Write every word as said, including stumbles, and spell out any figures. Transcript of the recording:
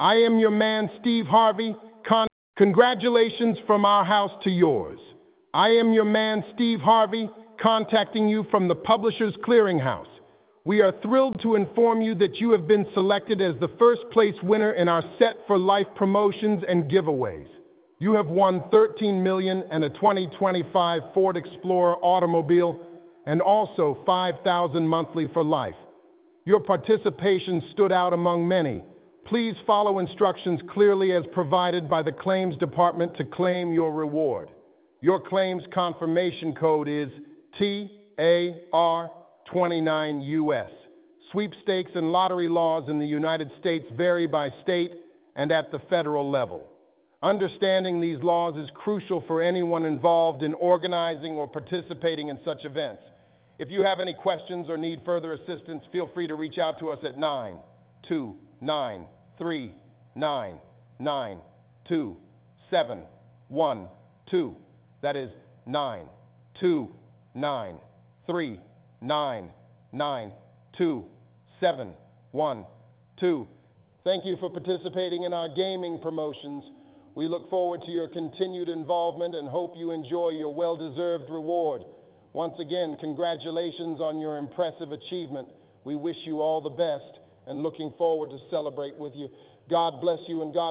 I am your man, Steve Harvey. Con- Congratulations from our house to yours. I am your man, Steve Harvey, contacting you from the Publishers Clearinghouse. We are thrilled to inform you that you have been selected as the first place winner in our Set for Life promotions and giveaways. You have won thirteen million dollars and a twenty twenty-five Ford Explorer automobile, and also five thousand dollars monthly for life. Your participation stood out among many. Please follow instructions clearly as provided by the claims department to claim your reward. Your claims confirmation code is T A R twenty-nine U S. Sweepstakes and lottery laws in the United States vary by state and at the federal level. Understanding these laws is crucial for anyone involved in organizing or participating in such events. If you have any questions or need further assistance, feel free to reach out to us at nine two nine three nine nine two seven one two. That is nine two nine three nine nine two seven one two. Thank you for participating in our gaming promotions. We look forward to your continued involvement and hope you enjoy your well-deserved reward. Once again, congratulations on your impressive achievement. We wish you all the best and looking forward to celebrate with you. God bless you and God